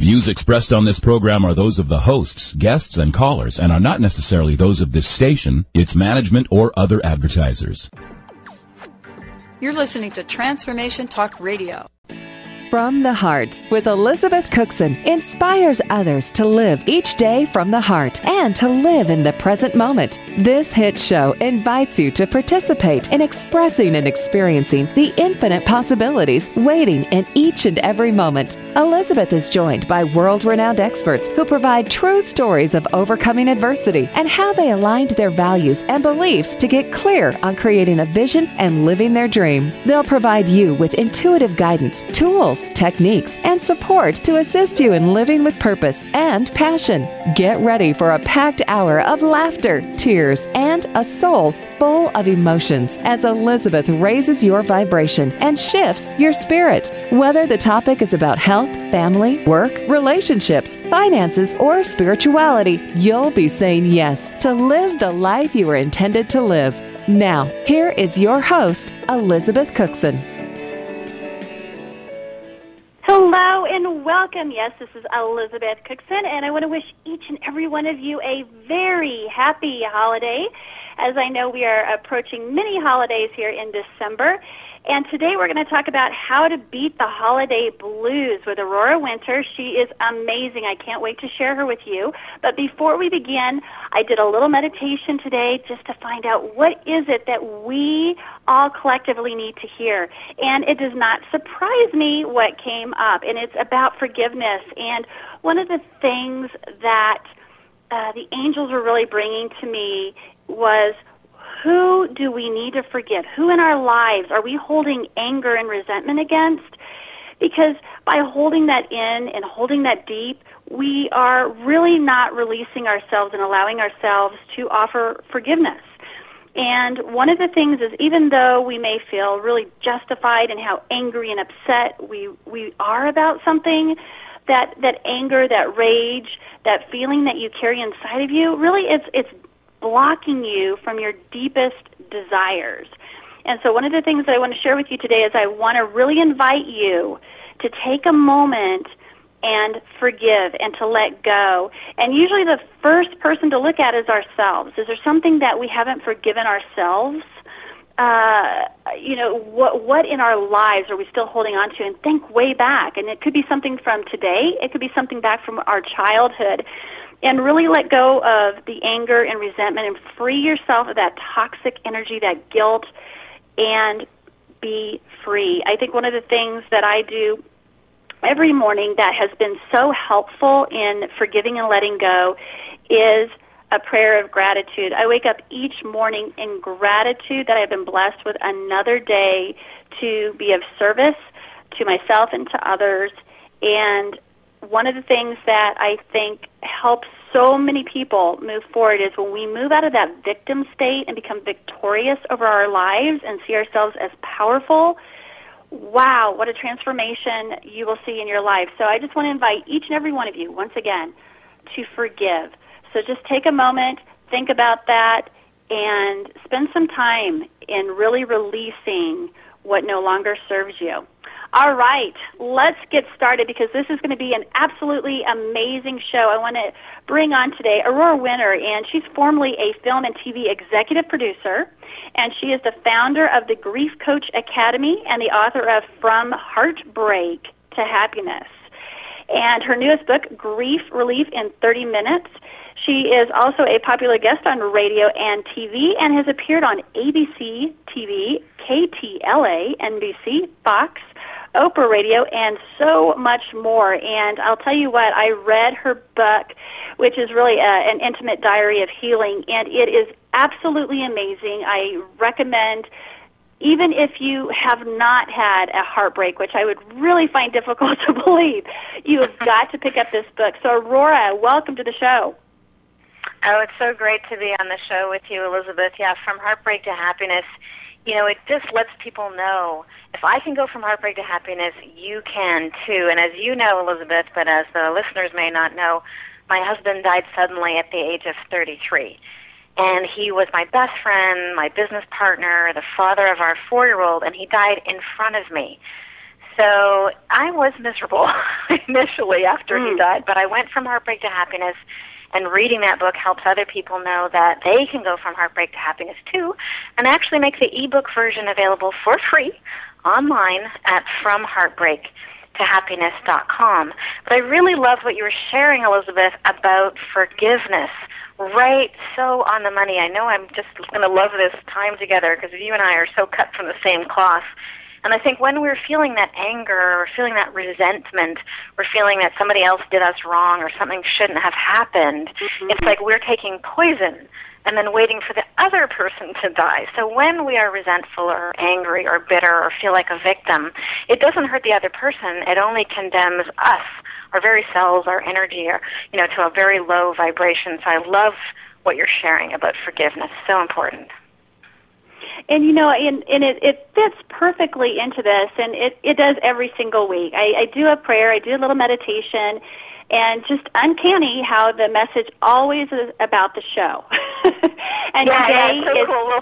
views expressed on this program are those of the hosts, guests, and callers, and are not necessarily those of this station, its management, or other advertisers. You're listening to Transformation Talk Radio. From the Heart with Elizabeth Cookson inspires others to live each day from the heart and to live in the present moment. This hit show invites you to participate in expressing and experiencing the infinite possibilities waiting in each and every moment. Elizabeth is joined by world-renowned experts who provide true stories of overcoming adversity and how they aligned their values and beliefs to get clear on creating a vision and living their dream. They'll provide you with intuitive guidance, tools, techniques, and support to assist you in living with purpose and passion. Get ready for a packed hour of laughter, tears, and a soul full of emotions as Elizabeth raises your vibration and shifts your spirit. Whether the topic is about health, family, work, relationships, finances, or spirituality, you'll be saying yes to live the life you were intended to live. Now, here is your host, Elizabeth Cookson. Hello and welcome. Yes, this is Elizabeth Cookson, and I want to wish each and every one of you a very happy holiday, as I know we are approaching many holidays here in December. And today we're going to talk about how to beat the holiday blues with Aurora Winter. She is amazing. I can't wait to share her with you. But before we begin, I did a little meditation today just to find out what is it that we all collectively need to hear. And it does not surprise me what came up, and it's about forgiveness. And one of the things that the angels were really bringing to me was, who do we need to forgive? Who in our lives are we holding anger and resentment against? Because by holding that in and holding that deep, we are really not releasing ourselves and allowing ourselves to offer forgiveness. And one of the things is, even though we may feel really justified in how angry and upset we are about something, that anger, that rage, that feeling that you carry inside of you, really it's blocking you from your deepest desires. And so one of the things that I want to share with you today is I want to really invite you to take a moment and forgive and to let go. And usually the first person to look at is ourselves. Is there something that we haven't forgiven ourselves? What in our lives are we still holding on to? And think way back. And it could be something from today. It could be something back from our childhood. And really let go of the anger and resentment and free yourself of that toxic energy, that guilt, and be free. I think one of the things that I do every morning that has been so helpful in forgiving and letting go is a prayer of gratitude. I wake up each morning in gratitude that I've been blessed with another day to be of service to myself and to others. And one of the things that I think helps so many people move forward is when we move out of that victim state and become victorious over our lives and see ourselves as powerful. Wow, what a transformation you will see in your life. So I just want to invite each and every one of you, once again, to forgive. So just take a moment, think about that, and spend some time in really releasing what no longer serves you. All right, let's get started because this is going to be an absolutely amazing show. I want to bring on today Aurora Winter, and she's formerly a film and TV executive producer, and she is the founder of the Grief Coach Academy and the author of From Heartbreak to Happiness. And her newest book, Grief Relief in 30 Minutes. She is also a popular guest on radio and TV and has appeared on ABC TV, KTLA, NBC, Fox, Oprah Radio, and so much more. And I'll tell you what, I read her book, which is really an intimate diary of healing, and it is absolutely amazing. I recommend, even if you have not had a heartbreak, which I would really find difficult to believe, you have got to pick up this book. So, Aurora, welcome to the show. Oh, it's so great to be on the show with you, Elizabeth. Yeah, From Heartbreak to Happiness. You know, it just lets people know, if I can go from heartbreak to happiness, you can too. And as you know, Elizabeth, but as the listeners may not know, my husband died suddenly at the age of 33. And he was my best friend, my business partner, the father of our 4-year-old, and he died in front of me. So I was miserable initially after he died, but I went from heartbreak to happiness, and reading that book helps other people know that they can go from heartbreak to happiness too, and actually make the ebook version available for free online at FromHeartbreakToHappiness.com. But I really loved what you were sharing, Elizabeth, about forgiveness. Right, so on the money. I know I'm just going to love this time together because you and I are so cut from the same cloth. And I think when we're feeling that anger or feeling that resentment, we're feeling that somebody else did us wrong or something shouldn't have happened, it's like we're taking poison and then waiting for the other person to die. So when we are resentful or angry or bitter or feel like a victim, it doesn't hurt the other person. It only condemns us, our very selves, our energy, or, to a very low vibration. So I love what you're sharing about forgiveness. So important. And, it fits perfectly into this, and it does every single week. I do a prayer, I do a little meditation, and just uncanny how the message always is about the show. And today so is, cool. Well,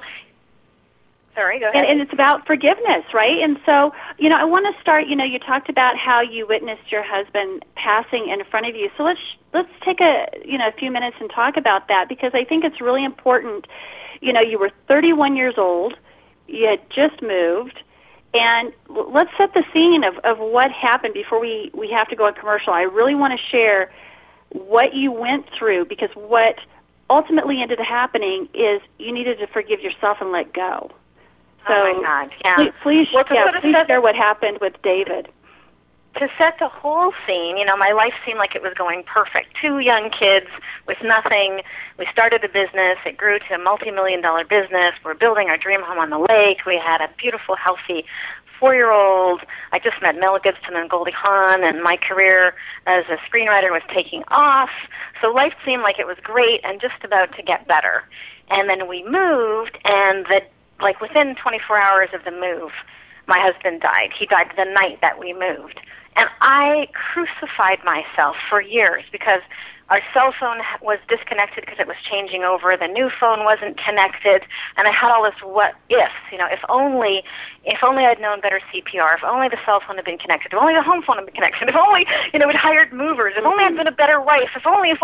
sorry, go ahead. And it's about forgiveness, right? And so, I want to start, you talked about how you witnessed your husband passing in front of you. So let's take a few minutes and talk about that, because I think it's really important. You were 31 years old, you had just moved, and let's set the scene of what happened before we have to go on commercial. I really want to share what you went through, because what ultimately ended up happening is you needed to forgive yourself and let go. So oh, my God, yeah. Please share what happened with David. To set the whole scene, my life seemed like it was going perfect. 2 young kids with nothing. We started a business. It grew to a multi-million-dollar business. We're building our dream home on the lake. We had a beautiful, healthy 4-year-old. I just met Mel Gibson and Goldie Hawn, and my career as a screenwriter was taking off. So life seemed like it was great and just about to get better. And then we moved, and within 24 hours of the move, my husband died. He died the night that we moved. And I crucified myself for years because our cell phone was disconnected because it was changing over. The new phone wasn't connected. And I had all this what ifs, if only I'd known better CPR, if only the cell phone had been connected, if only the home phone had been connected, if only, we'd hired movers, if only I'd been a better wife, if only,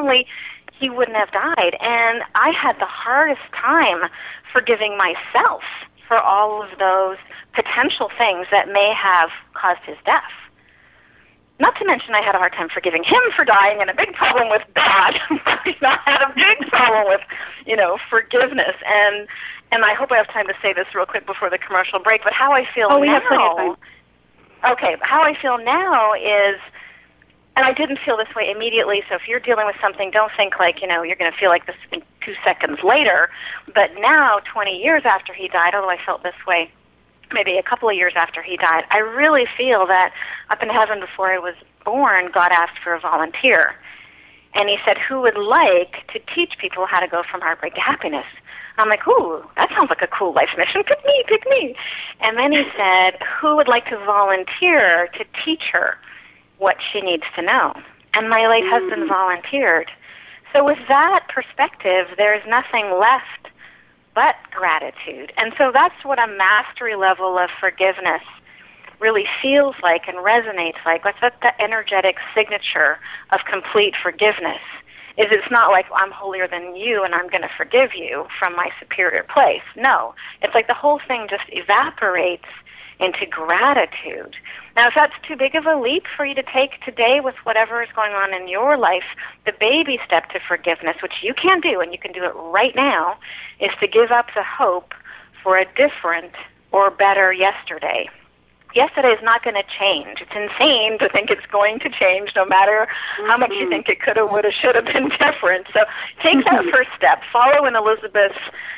he wouldn't have died. And I had the hardest time forgiving myself for all of those potential things that may have caused his death. Not to mention I had a hard time forgiving him for dying, and a big problem with that. I had a big problem with, forgiveness. And I hope I have time to say this real quick before the commercial break, but how I feel now... we have plenty of time. Okay, how I feel now is... And I didn't feel this way immediately, so if you're dealing with something, don't think you're going to feel like this in 2 seconds later. But now, 20 years after he died, although I felt this way maybe a couple of years after he died, I really feel that up in heaven before I was born, God asked for a volunteer. And he said, who would like to teach people how to go from heartbreak to happiness? I'm like, ooh, that sounds like a cool life mission. Pick me. And then he said, who would like to volunteer to teach her what she needs to know? And my late husband volunteered. So with that perspective, there's nothing left but gratitude. And so that's what a mastery level of forgiveness really feels like and resonates like. That's the energetic signature of complete forgiveness. It's not like, I'm holier than you and I'm going to forgive you from my superior place. No. It's like the whole thing just evaporates into gratitude. Now, if that's too big of a leap for you to take today with whatever is going on in your life, the baby step to forgiveness, which you can do, and you can do it right now, is to give up the hope for a different or better yesterday. Yesterday is not going to change. It's insane to think it's going to change, no matter how much you think it could have, would have, should have been different. So take that first step. Follow in Elizabeth's,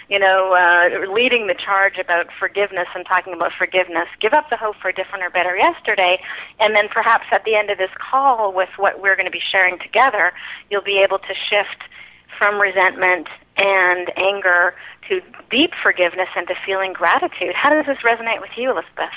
leading the charge about forgiveness and talking about forgiveness. Give up the hope for a different or better yesterday, and then perhaps at the end of this call with what we're going to be sharing together, you'll be able to shift from resentment and anger to deep forgiveness and to feeling gratitude. How does this resonate with you, Elizabeth?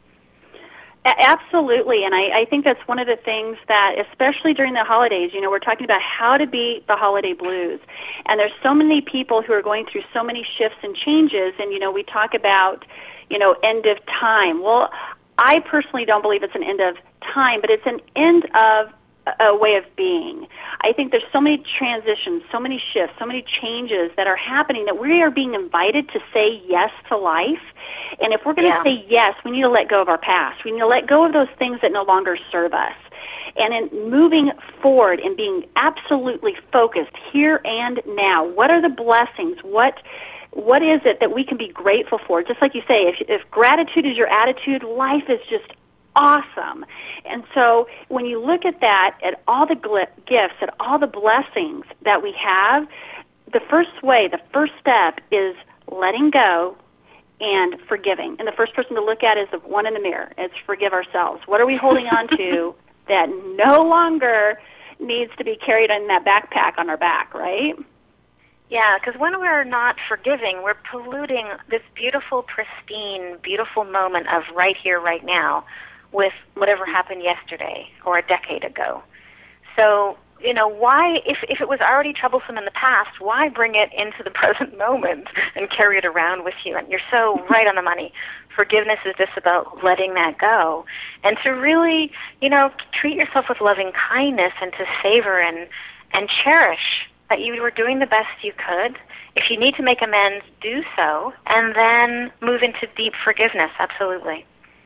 Absolutely, and I think that's one of the things that, especially during the holidays, we're talking about how to beat the holiday blues. And there's so many people who are going through so many shifts and changes, and, we talk about, end of time. Well, I personally don't believe it's an end of time, but it's an end of a way of being. I think there's so many transitions, so many shifts, so many changes that are happening that we are being invited to say yes to life. And if we're going to say yes, we need to let go of our past. We need to let go of those things that no longer serve us. And in moving forward and being absolutely focused here and now, what are the blessings? What is it that we can be grateful for? Just like you say, if gratitude is your attitude, life is just awesome. And so when you look at that, at all the gifts, at all the blessings that we have, the first step is letting go and forgiving. And the first person to look at is the one in the mirror. It's forgive ourselves. What are we holding on to that no longer needs to be carried in that backpack on our back, right? Yeah, because when we're not forgiving, we're polluting this beautiful, pristine, beautiful moment of right here, right now, with whatever happened yesterday or a decade ago. So, why, if it was already troublesome in the past, why bring it into the present moment and carry it around with you? And you're so right on the money. Forgiveness is just about letting that go. And to really, treat yourself with loving kindness and to savor and cherish that you were doing the best you could. If you need to make amends, do so, and then move into deep forgiveness, absolutely.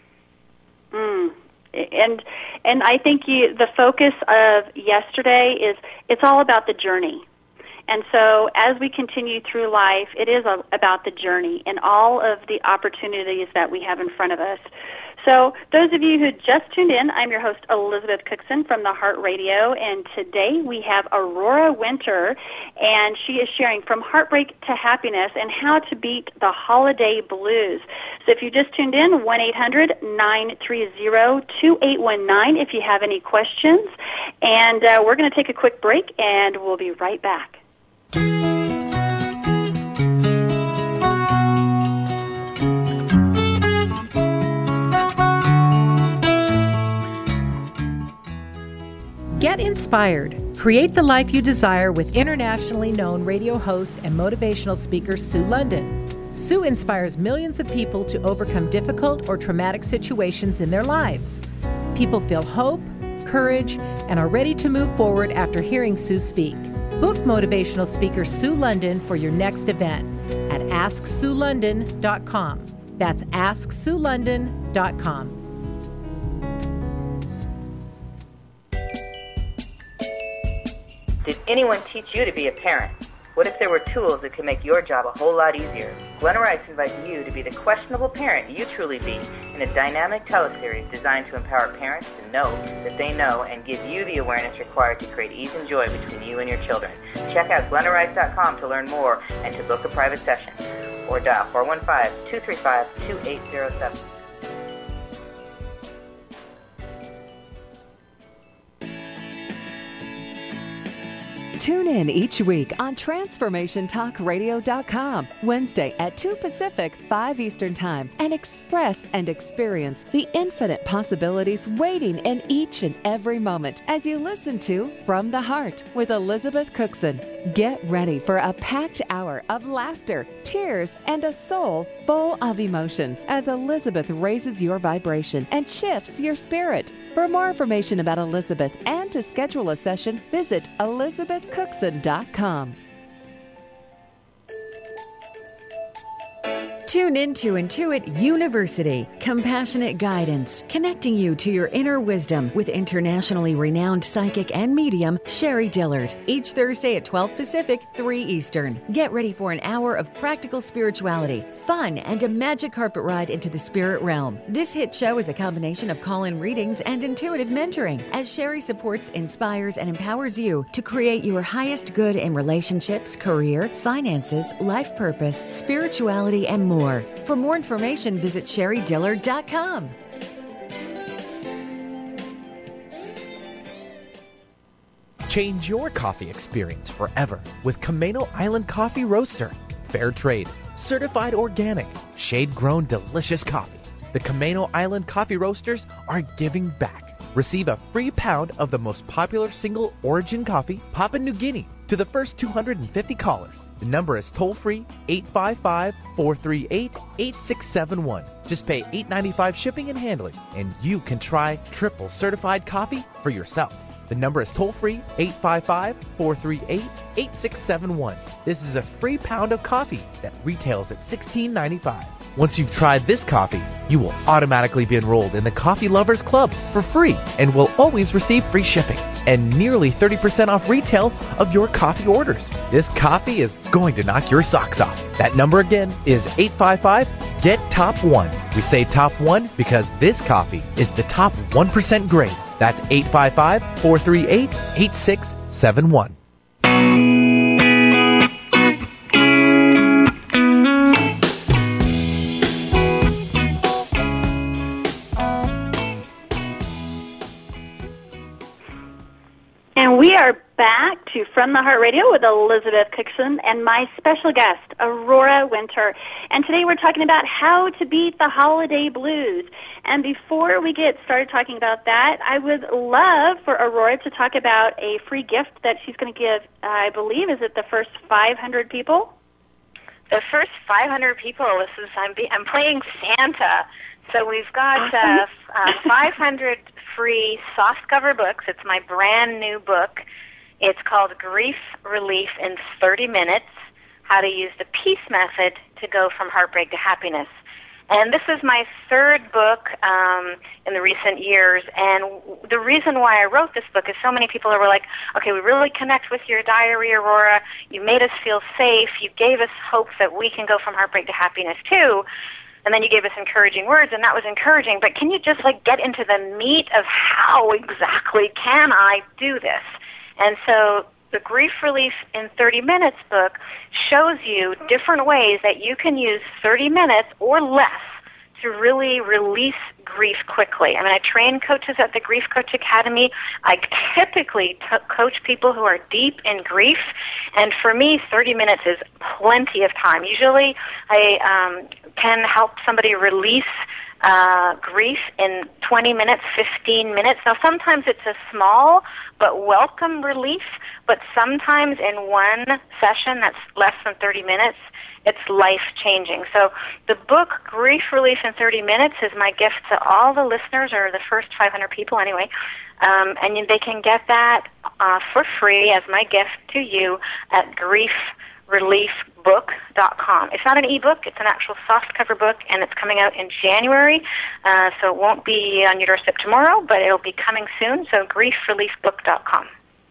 And I think the focus of yesterday is it's all about the journey. And so as we continue through life, it is about the journey and all of the opportunities that we have in front of us. So those of you who just tuned in, I'm your host, Elizabeth Cookson from the Heart Radio, and today we have Aurora Winter, and she is sharing From Heartbreak to Happiness and how to beat the holiday blues. So if you just tuned in, 1-800-930-2819 if you have any questions. And we're going to take a quick break, and we'll be right back. Get inspired. Create the life you desire with internationally known radio host and motivational speaker Sue London. Sue inspires millions of people to overcome difficult or traumatic situations in their lives. People feel hope, courage, and are ready to move forward after hearing Sue speak. Book motivational speaker Sue London for your next event at AskSueLondon.com. That's AskSueLondon.com. Did anyone teach you to be a parent? What if there were tools that could make your job a whole lot easier? Glenna Rice invites you to be the questionable parent you truly be in a dynamic teleseries designed to empower parents to know that they know and give you the awareness required to create ease and joy between you and your children. Check out GlennaRice.com to learn more and to book a private session. Or dial 415-235-2807. Tune in each week on TransformationTalkRadio.com, Wednesday at 2 Pacific, 5 Eastern Time, and express and experience the infinite possibilities waiting in each and every moment as you listen to From the Heart with Elizabeth Cookson. Get ready for a packed hour of laughter, tears, and a soul full of emotions as Elizabeth raises your vibration and shifts your spirit. For more information about Elizabeth and to schedule a session, visit ElizabethCookson.com. Tune into Intuit University, compassionate guidance, connecting you to your inner wisdom with internationally renowned psychic and medium Sherry Dillard. Each Thursday at 12 Pacific, 3 Eastern. Get ready for an hour of practical spirituality, fun, and a magic carpet ride into the spirit realm. This hit show is a combination of call-in readings and intuitive mentoring, as Sherry supports, inspires, and empowers you to create your highest good in relationships, career, finances, life purpose, spirituality, and more. For more information, visit SherryDillard.com. Change your coffee experience forever with Camano Island Coffee Roaster. Fair trade, certified organic, shade-grown delicious coffee. The Camano Island Coffee Roasters are giving back. Receive a free pound of the most popular single origin coffee, Papua New Guinea, to the first 250 callers. The number is toll-free 855-438-8671. Just pay $8.95 shipping and handling, and you can try triple certified coffee for yourself. The number is toll-free 855-438-8671. This is a free pound of coffee that retails at $16.95. Once you've tried this coffee, you will automatically be enrolled in the Coffee Lovers Club for free and will always receive free shipping and nearly 30% off retail of your coffee orders. This coffee is going to knock your socks off. That number again is 855-GET-TOP1. We say top 1 because this coffee is the top 1% grade. That's 855-438-8671. And we are back to From the Heart Radio with Elizabeth Cookson and my special guest, Aurora Winter. And today we're talking about how to beat the holiday blues. And before we get started talking about that, I would love for Aurora to talk about a free gift that she's going to give, I believe, is it the first 500 people? The first 500 people, I'm playing Santa. So we've got 500 free softcover books. It's my brand new book. It's called Grief Relief in 30 Minutes, How to Use the Peace Method to Go from Heartbreak to Happiness. And this is my third book in the recent years. And the reason why I wrote this book is so many people were like, okay, we really connect with your diary, Aurora. You made us feel safe. You gave us hope that we can go from heartbreak to happiness too. And then you gave us encouraging words, and that was encouraging. But can you just get into the meat of how exactly can I do this? And so the Grief Relief in 30 Minutes book shows you different ways that you can use 30 minutes or less to really release grief quickly. I mean, I train coaches at the Grief Coach Academy. I typically coach people who are deep in grief, and for me, 30 minutes is plenty of time. Usually, I can help somebody release grief in 20 minutes, 15 minutes. Now, sometimes it's a small but welcome relief, but sometimes in one session that's less than 30 minutes, it's life-changing. So the book, Grief Relief in 30 Minutes, is my gift to all the listeners, or the first 500 people anyway, and they can get that for free as my gift to you at griefreliefbook.com. It's not an ebook, it's an actual softcover book, and it's coming out in January, so it won't be on your doorstep tomorrow, but it'll be coming soon, so griefreliefbook.com.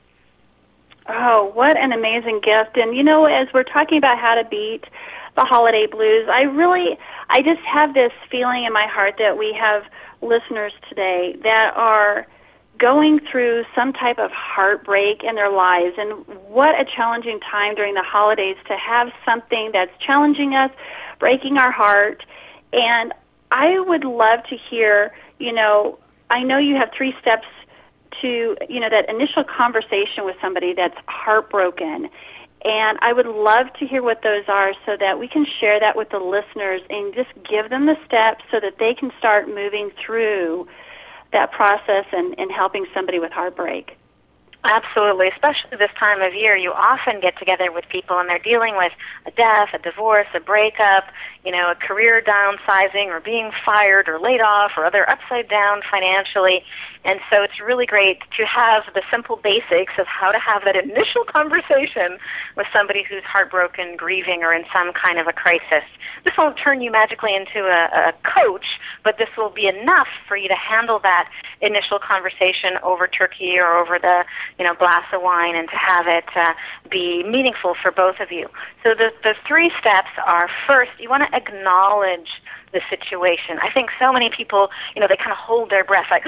Oh, what an amazing gift. And, as we're talking about how to beat the holiday blues, I just have this feeling in my heart that we have listeners today that are going through some type of heartbreak in their lives. And what a challenging time during the holidays to have something that's challenging us, breaking our heart. And I would love to hear, I know you have 3 steps to, that initial conversation with somebody that's heartbroken. And I would love to hear what those are so that we can share that with the listeners and just give them the steps so that they can start moving through that process and helping somebody with heartbreak. Absolutely, especially this time of year. You often get together with people and they're dealing with a death, a divorce, a breakup, a career downsizing or being fired or laid off or other upside down financially. And so it's really great to have the simple basics of how to have that initial conversation with somebody who's heartbroken, grieving, or in some kind of a crisis. This won't turn you magically into a coach, but this will be enough for you to handle that initial conversation over turkey or over the glass of wine, and to have it be meaningful for both of you. So the 3 steps are, first, you want to acknowledge the situation. I think so many people, they kind of hold their breath like,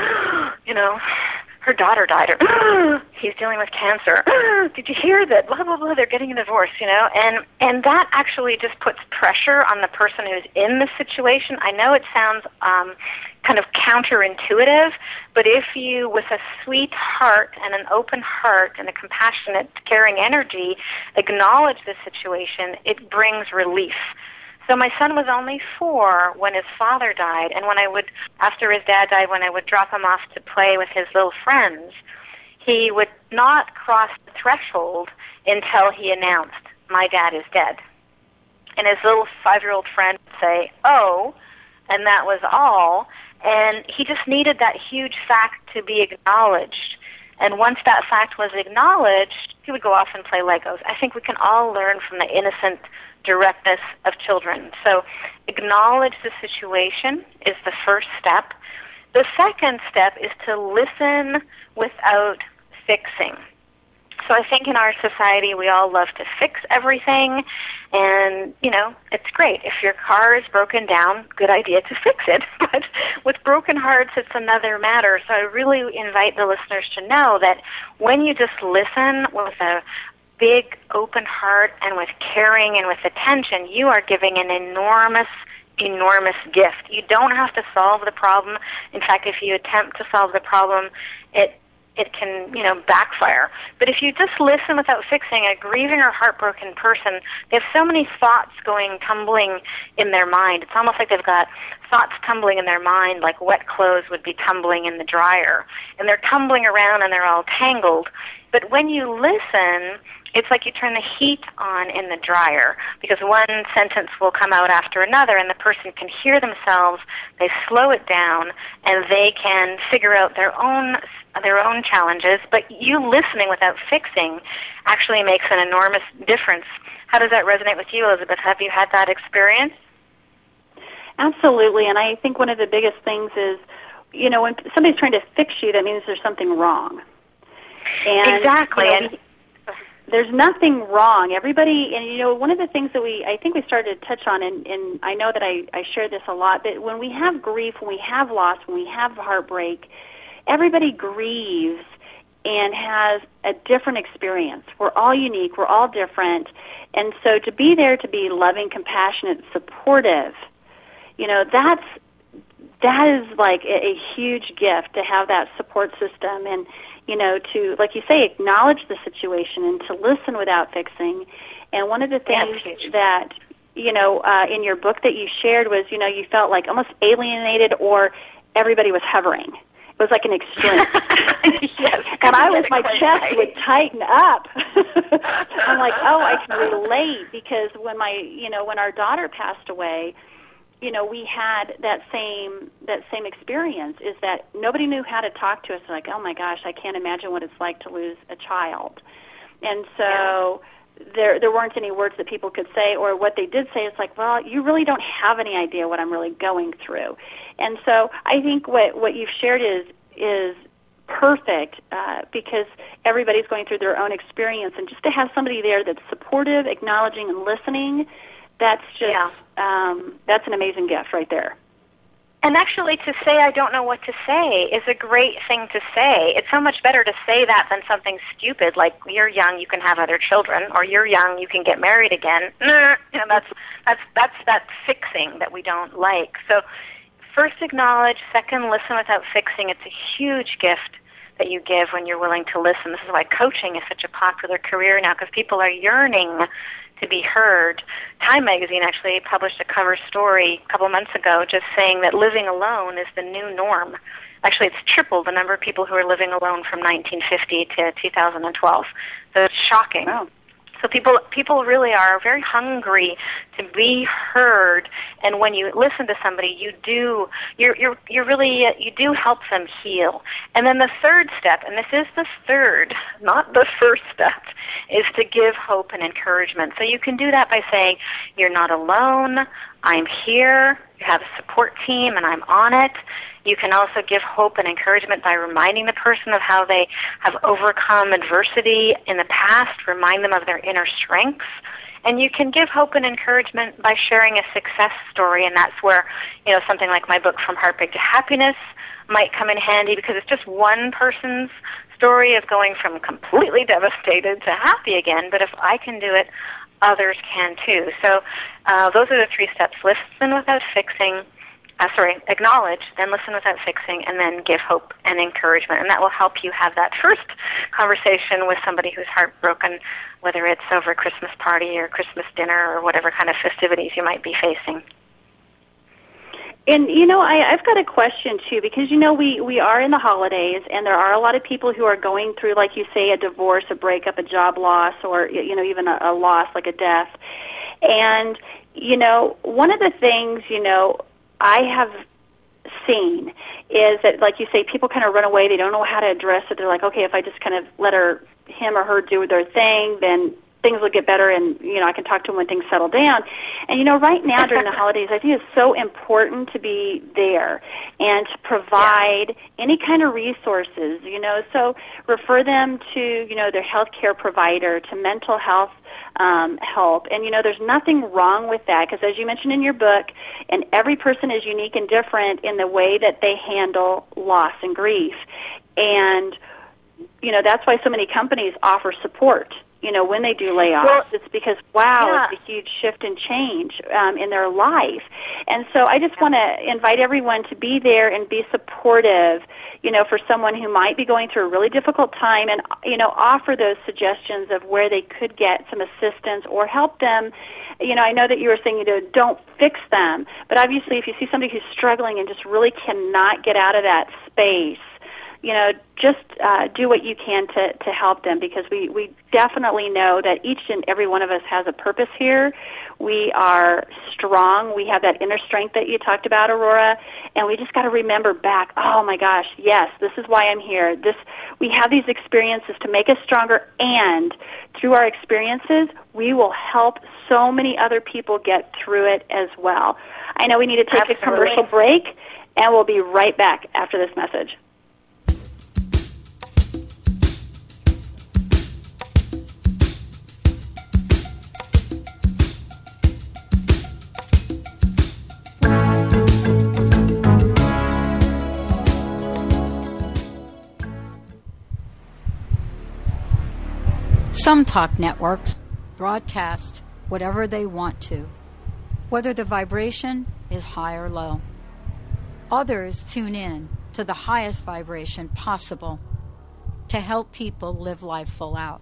her daughter died, or he's dealing with cancer. Did you hear that? Blah, blah, blah, they're getting a divorce, And that actually just puts pressure on the person who's in the situation. I know it sounds kind of counterintuitive, but if you, with a sweet heart and an open heart and a compassionate, caring energy, acknowledge the situation, it brings relief. So my son was only 4 when his father died, and after his dad died, when I would drop him off to play with his little friends, he would not cross the threshold until he announced, "My dad is dead." And his little 5-year-old friend would say, "Oh," and that was all. And he just needed that huge fact to be acknowledged. And once that fact was acknowledged, he would go off and play Legos. I think we can all learn from the innocent directness of children. So acknowledge the situation is the first step. The second step is to listen without fixing. So I think in our society we all love to fix everything, and, you know, it's great. If your car is broken down, good idea to fix it. But with broken hearts, it's another matter. So I really invite the listeners to know that when you just listen with a big open heart and with caring and with attention, you are giving an enormous gift. You don't have to solve the problem. In fact, if you attempt to solve the problem, it can, you know, backfire. But if you just listen without fixing, a grieving or heartbroken person, they have so many thoughts going tumbling in their mind. It's almost like they've got thoughts tumbling in their mind like wet clothes would be tumbling in the dryer. And they're tumbling around and they're all tangled. But when you listen, it's like you turn the heat on in the dryer, because one sentence will come out after another and the person can hear themselves, they slow it down, and they can figure out their own challenges. But you listening without fixing actually makes an enormous difference. How does that resonate with you, Elizabeth? Have you had that experience? Absolutely, and I think one of the biggest things is, you know, when somebody's trying to fix you, that means there's something wrong. And, exactly. You know, there's nothing wrong. Everybody, and you know, one of the things that I think we started to touch on, and I know that I share this a lot, that when we have grief, when we have loss, when we have heartbreak, everybody grieves and has a different experience. We're all unique. We're all different. And so to be there, to be loving, compassionate, supportive, you know, that is like a huge gift to have that support system, and you know, to, like you say, acknowledge the situation and to listen without fixing. And one of the things that, you know, in your book that you shared was, you know, you felt like almost alienated or everybody was hovering. It was like an extreme. Yes, and my chest would tighten up. I'm like, oh, I can relate, because when our daughter passed away, you know, we had that same experience, is that nobody knew how to talk to us. Like, oh my gosh, I can't imagine what it's like to lose a child. And so there weren't any words that people could say, or what they did say is like, well, you really don't have any idea what I'm really going through. And so I think what you've shared is perfect, because everybody's going through their own experience, and just to have somebody there that's supportive, acknowledging, and listening, that's just that's an amazing gift right there. And actually, to say I don't know what to say is a great thing to say. It's so much better to say that than something stupid like, you're young, you can have other children, or you're young, you can get married again. You know, that's that fixing that we don't like. So first acknowledge, second listen without fixing. It's a huge gift that you give when you're willing to listen. This is why coaching is such a popular career now, because people are yearning to be heard. Time magazine actually published a cover story a couple months ago just saying that living alone is the new norm. Actually, it's tripled the number of people who are living alone from 1950 to 2012. So it's shocking. Wow. So people really are very hungry to be heard, and when you listen to somebody, you do help them heal. And then the third step, and this is the third, not the first step, is to give hope and encouragement. So you can do that by saying, you're not alone, I'm here, you have a support team, and I'm on it. You can also give hope and encouragement by reminding the person of how they have overcome adversity in the past, remind them of their inner strengths. And you can give hope and encouragement by sharing a success story, and that's where, you know, something like my book, From Heartbreak to Happiness, might come in handy, because it's just one person's story of going from completely devastated to happy again. But if I can do it, others can too. So those are the three steps. Listen without fixing. Acknowledge, then listen without fixing, and then give hope and encouragement. And that will help you have that first conversation with somebody who's heartbroken, whether it's over a Christmas party or Christmas dinner or whatever kind of festivities you might be facing. And, I've got a question, too, because, we are in the holidays, and there are a lot of people who are going through, like you say, a divorce, a breakup, a job loss, or, even a loss like a death. And, one of the things, I have seen is that, like you say, people kind of run away. They don't know how to address it. They're like, okay, if I just kind of let him or her do their thing, then things will get better, and, I can talk to them when things settle down. And, right now during the holidays, I think it's so important to be there and to provide any kind of resources, so refer them to, their healthcare provider, to mental health help. And, there's nothing wrong with that, because as you mentioned in your book, and every person is unique and different in the way that they handle loss and grief. And, that's why so many companies offer support, when they do layoffs. Well, it's because, it's a huge shift and change in their life. And so I just want to invite everyone to be there and be supportive, for someone who might be going through a really difficult time, and, offer those suggestions of where they could get some assistance or help them. I know that you were saying, don't fix them, but obviously if you see somebody who's struggling and just really cannot get out of that space, just do what you can to help them, because we definitely know that each and every one of us has a purpose here. We are strong. We have that inner strength that you talked about, Aurora, and we just got to remember back, oh my gosh, yes, this is why I'm here. We have these experiences to make us stronger, and through our experiences, we will help so many other people get through it as well. I know we need to take a commercial break, and we'll be right back after this message. Some talk networks broadcast whatever they want to, whether the vibration is high or low. Others tune in to the highest vibration possible to help people live life full out.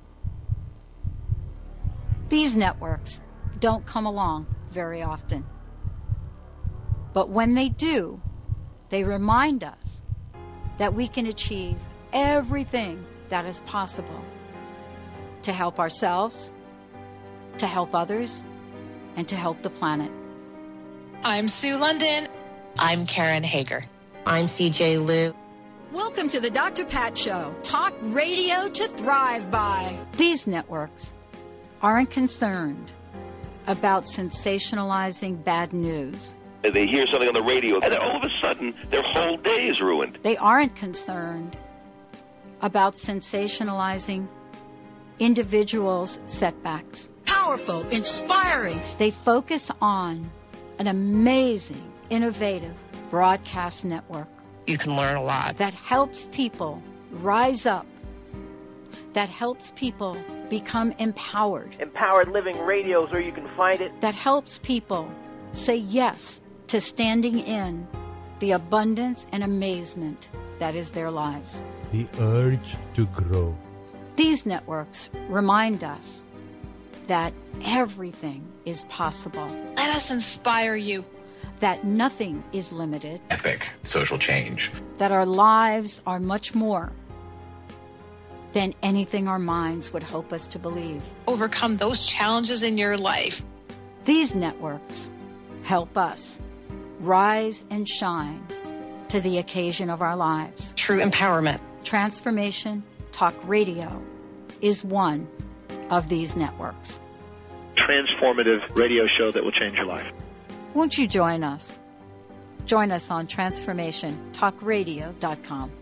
These networks don't come along very often. But when they do, they remind us that we can achieve everything that is possible to help ourselves, to help others, and to help the planet. I'm Sue London. I'm Karen Hager. I'm CJ Liu. Welcome to the Dr. Pat Show, talk radio to thrive by. These networks aren't concerned about sensationalizing bad news. They hear something on the radio, and then all of a sudden, their whole day is ruined. They aren't concerned about sensationalizing individuals' setbacks. Powerful, inspiring. They focus on an amazing, innovative broadcast network. You can learn a lot. That helps people rise up. That helps people become empowered. Empowered Living Radio is where you can find it. That helps people say yes to standing in the abundance and amazement that is their lives. The urge to grow. These networks remind us that everything is possible. Let us inspire you. That nothing is limited. Epic social change. That our lives are much more than anything our minds would hope us to believe. Overcome those challenges in your life. These networks help us rise and shine to the occasion of our lives. True empowerment. Transformation Talk Radio is one of these networks. Transformative radio show that will change your life. Won't you join us? Join us on TransformationTalkRadio.com.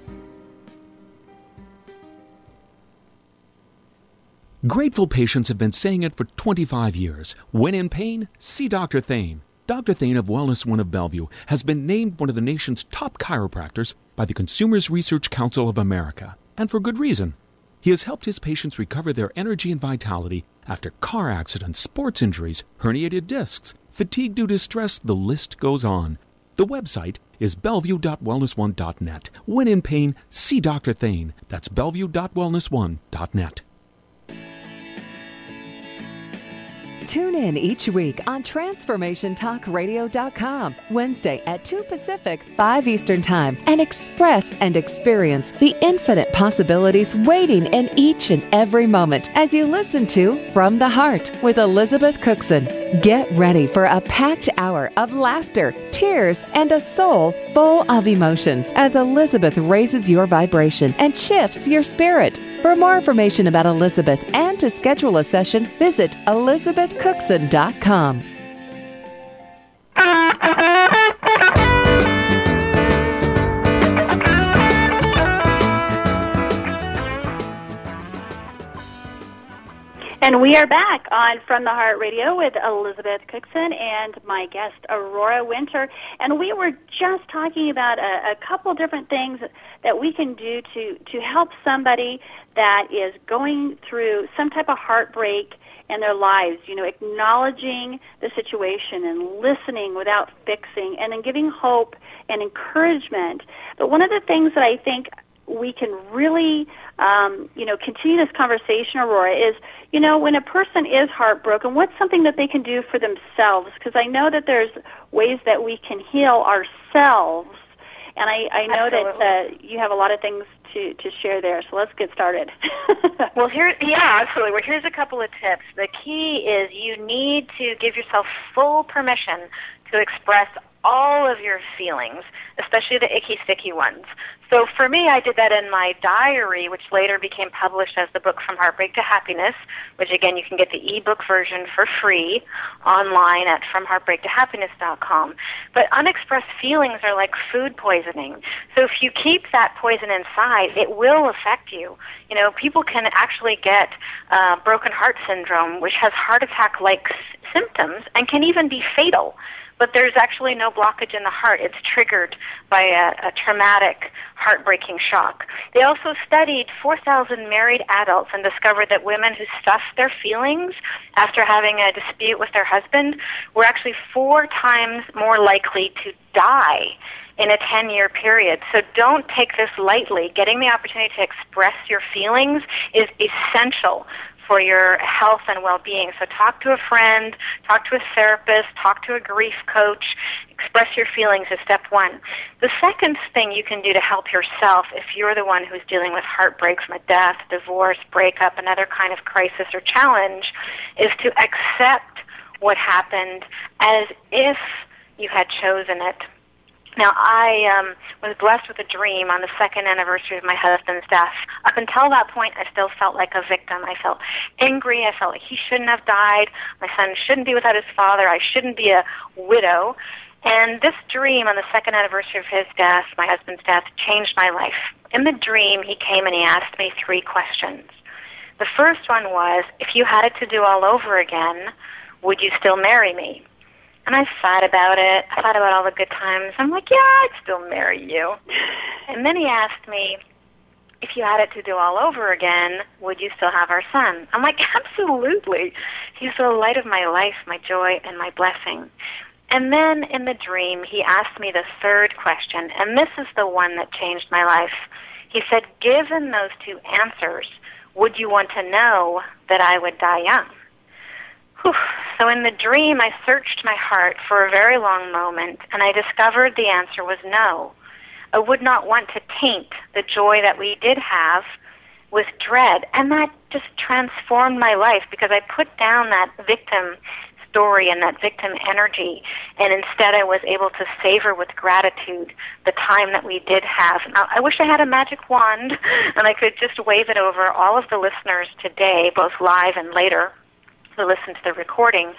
Grateful patients have been saying it for 25 years. When in pain, see Dr. Thane. Dr. Thane of Wellness One of Bellevue has been named one of the nation's top chiropractors by the Consumers Research Council of America, and for good reason. He has helped his patients recover their energy and vitality after car accidents, sports injuries, herniated discs, fatigue due to stress, the list goes on. The website is bellevue.wellness1.net. When in pain, see Dr. Thane. That's bellevue.wellness1.net. Tune in each week on TransformationTalkRadio.com, Wednesday at 2 Pacific, 5 Eastern Time, and express and experience the infinite possibilities waiting in each and every moment as you listen to From the Heart with Elizabeth Cookson. Get ready for a packed hour of laughter, tears, and a soul full of emotions as Elizabeth raises your vibration and shifts your spirit. For more information about Elizabeth and to schedule a session, visit ElizabethCookson.com. And we are back on From the Heart Radio with Elizabeth Cookson and my guest, Aurora Winter. And we were just talking about a couple different things that we can do to help somebody that is going through some type of heartbreak in their lives, you know, acknowledging the situation and listening without fixing, and then giving hope and encouragement. But one of the things that I think we can really, continue this conversation, Aurora, is, you know, when a person is heartbroken, what's something that they can do for themselves? Because I know that there's ways that we can heal ourselves, and I know that you have a lot of things to share there, so let's get started. Well, absolutely. Well, here's a couple of tips. The key is you need to give yourself full permission to express all of your feelings, especially the icky, sticky ones. So for me, I did that in my diary, which later became published as the book From Heartbreak to Happiness, which, again, you can get the ebook version for free online at FromHeartbreakToHappiness.com. But unexpressed feelings are like food poisoning. So if you keep that poison inside, it will affect you. You know, people can actually get broken heart syndrome, which has heart attack-like symptoms and can even be fatal. But there's actually no blockage in the heart. It's triggered by a traumatic, heartbreaking shock. They also studied 4,000 married adults and discovered that women who stuffed their feelings after having a dispute with their husband were actually 4 times more likely to die in a 10-year period. So don't take this lightly. Getting the opportunity to express your feelings is essential for your health and well-being. So talk to a friend, talk to a therapist, talk to a grief coach. Express your feelings is step one. The second thing you can do to help yourself, if you're the one who's dealing with heartbreak from a death, divorce, breakup, another kind of crisis or challenge, is to accept what happened as if you had chosen it. Now, I was blessed with a dream on the 2nd anniversary of my husband's death. Up until that point, I still felt like a victim. I felt angry. I felt like he shouldn't have died. My son shouldn't be without his father. I shouldn't be a widow. And this dream on the 2nd anniversary of his death, my husband's death, changed my life. In the dream, he came and he asked me 3 questions. The first one was, if you had it to do all over again, would you still marry me? And I thought about it. I thought about all the good times. I'm like, yeah, I'd still marry you. And then he asked me, if you had it to do all over again, would you still have our son? I'm like, absolutely. He's the light of my life, my joy, and my blessing. And then in the dream, he asked me the 3rd question, and this is the one that changed my life. He said, given those 2 answers, would you want to know that I would die young? Whew. So in the dream, I searched my heart for a very long moment, and I discovered the answer was no. I would not want to taint the joy that we did have with dread, and that just transformed my life because I put down that victim story and that victim energy, and instead I was able to savor with gratitude the time that we did have. Now, I wish I had a magic wand, and I could just wave it over all of the listeners today, both live and later, to listen to the recording.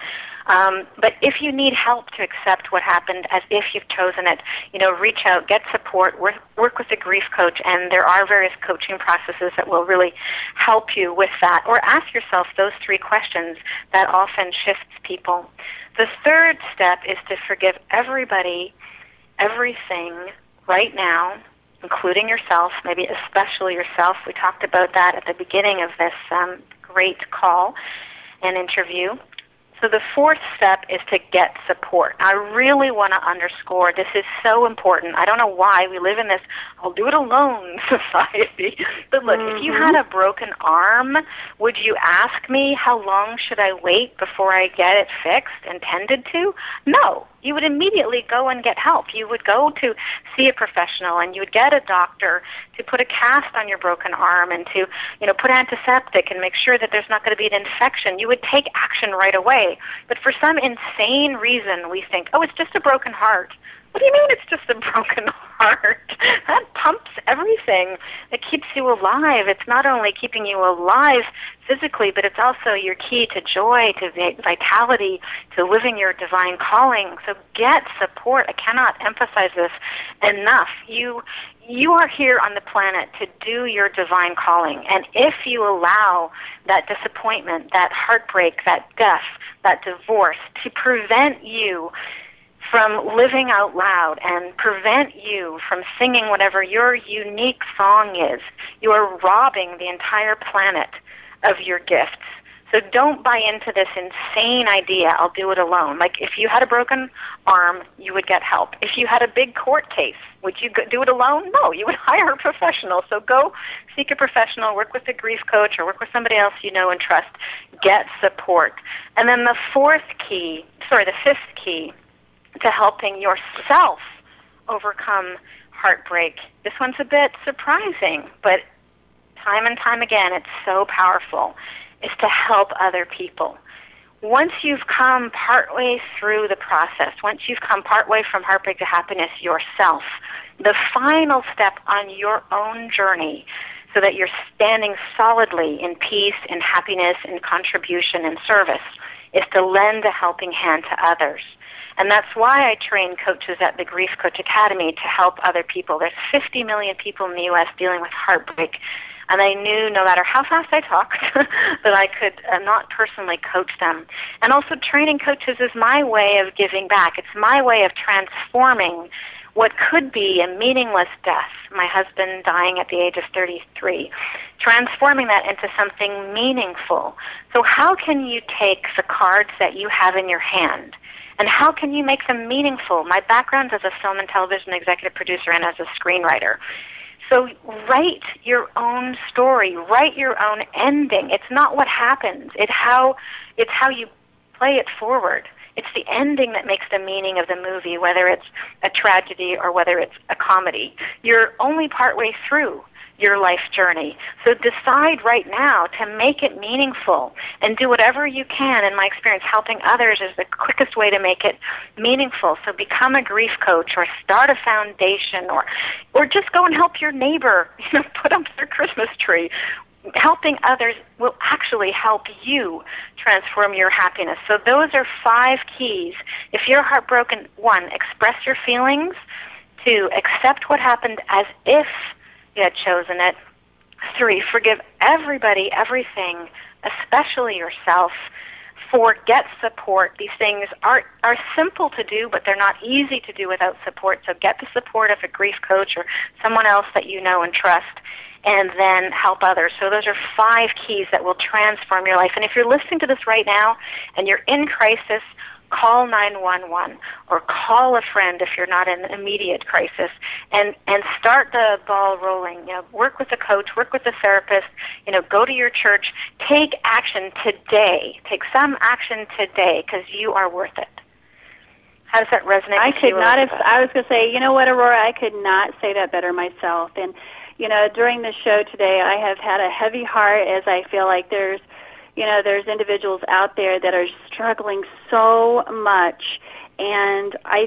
But if you need help to accept what happened as if you've chosen it, reach out, get support, work with a grief coach, and there are various coaching processes that will really help you with that. Or ask yourself those 3 questions that often shifts people. The 3rd step is to forgive everybody, everything right now, including yourself, maybe especially yourself. We talked about that at the beginning of this great call and interview. So the fourth step is to get support. I really want to underscore this is so important. I don't know why we live in this I'll do it alone society. But look, if you had a broken arm, would you ask me how long should I wait before I get it fixed and tended to? No. You would immediately go and get help. You would go to see a professional, and you would get a doctor to put a cast on your broken arm and to, put antiseptic and make sure that there's not going to be an infection. You would take action right away. But for some insane reason, we think, oh, it's just a broken heart. What do you mean it's just a broken heart? That pumps everything. It keeps you alive. It's not only keeping you alive physically, but it's also your key to joy, to vitality, to living your divine calling. So get support. I cannot emphasize this enough. You are here on the planet to do your divine calling. And if you allow that disappointment, that heartbreak, that death, that divorce to prevent you from living out loud and prevent you from singing whatever your unique song is, you are robbing the entire planet of your gifts. So don't buy into this insane idea, I'll do it alone. Like if you had a broken arm, you would get help. If you had a big court case, would you do it alone? No, you would hire a professional. So go seek a professional, work with a grief coach, or work with somebody else you know and trust. Get support. And then the fifth key to helping yourself overcome heartbreak. This one's a bit surprising, but time and time again, it's so powerful, is to help other people. Once you've come partway through the process, once you've come partway from heartbreak to happiness yourself, the final step on your own journey so that you're standing solidly in peace, in happiness, in contribution, and service is to lend a helping hand to others. And that's why I train coaches at the Grief Coach Academy to help other people. There's 50 million people in the U.S. dealing with heartbreak. And I knew no matter how fast I talked that I could not personally coach them. And also training coaches is my way of giving back. It's my way of transforming what could be a meaningless death, my husband dying at the age of 33, transforming that into something meaningful. So how can you take the cards that you have in your hand and how can you make them meaningful? My background as a film and television executive producer and as a screenwriter. So write your own story, write your own ending. It's not what happens. It's how you play it forward. It's the ending that makes the meaning of the movie, whether it's a tragedy or whether it's a comedy. You're only partway through your life journey. So decide right now to make it meaningful and do whatever you can. In my experience, helping others is the quickest way to make it meaningful. So become a grief coach or start a foundation or just go and help your neighbor, put up their Christmas tree. Helping others will actually help you transform your happiness. So those are 5 keys. If you're heartbroken, 1, express your feelings. 2, accept what happened as if you had chosen it. 3, forgive everybody, everything, especially yourself. 4, get support. These things are simple to do, but they're not easy to do without support. So get the support of a grief coach or someone else that you know and trust, and then help others. So those are 5 keys that will transform your life. And if you're listening to this right now and you're in crisis, call 911 or call a friend if you're not in immediate crisis and start the ball rolling. Work with a coach, work with a therapist, go to your church. Take action today. Take some action today because you are worth it. How does that resonate with you? I was going to say, you know what, Aurora, I could not say that better myself. And during the show today, I have had a heavy heart as I feel like there's individuals out there that are struggling so much, and I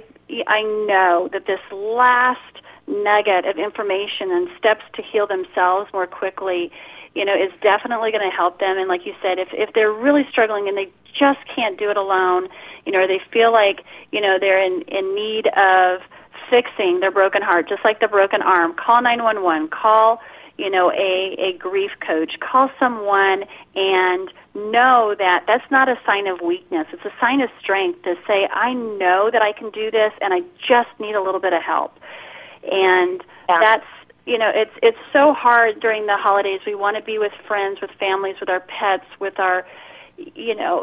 know that this last nugget of information and steps to heal themselves more quickly, is definitely going to help them. And like you said, if they're really struggling and they just can't do it alone, or they feel like, they're in need of fixing their broken heart, just like the broken arm, call 911, call, a grief coach, call someone and know that that's not a sign of weakness. It's a sign of strength to say, I know that I can do this and I just need a little bit of help. And that's, it's so hard during the holidays. We want to be with friends, with families, with our pets, with our,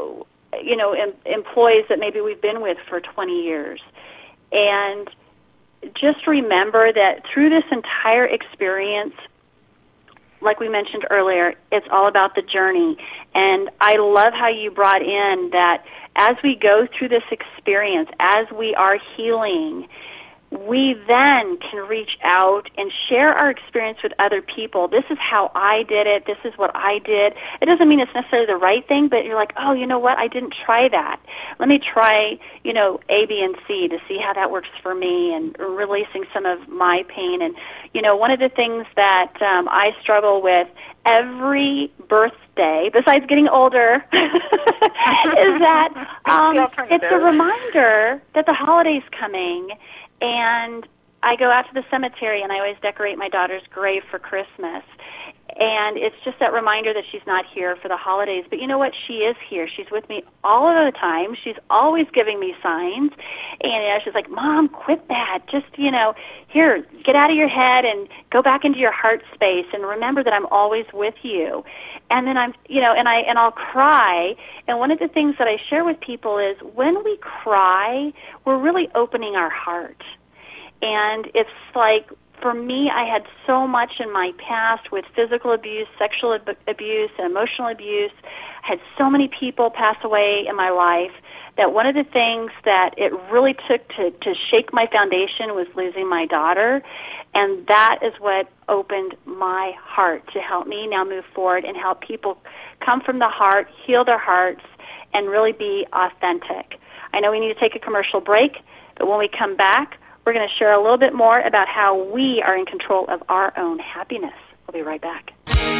employees that maybe we've been with for 20 years. And just remember that through this entire experience, like we mentioned earlier, it's all about the journey. And I love how you brought in that as we go through this experience, as we are healing, we then can reach out and share our experience with other people. This is how I did it. This is what I did. It doesn't mean it's necessarily the right thing, but you're like, oh, you know what? I didn't try that. Let me try, A, B, and C to see how that works for me, and releasing some of my pain. And, one of the things that I struggle with every birthday, besides getting older, is that it's a reminder that the holiday's coming. And I go out to the cemetery, and I always decorate my daughter's grave for Christmas. And it's just that reminder that she's not here for the holidays. But you know what? She is here. She's with me all of the time. She's always giving me signs. And she's like, Mom, quit that. Just, here, get out of your head and go back into your heart space and remember that I'm always with you. And then I'll cry. And one of the things that I share with people is when we cry, we're really opening our heart. And it's like, for me, I had so much in my past with physical abuse, sexual abuse, and emotional abuse. I had so many people pass away in my life that one of the things that it really took to shake my foundation was losing my daughter. And that is what opened my heart to help me now move forward and help people come from the heart, heal their hearts, and really be authentic. I know we need to take a commercial break, but when we come back, we're going to share a little bit more about how we are in control of our own happiness. We'll be right back.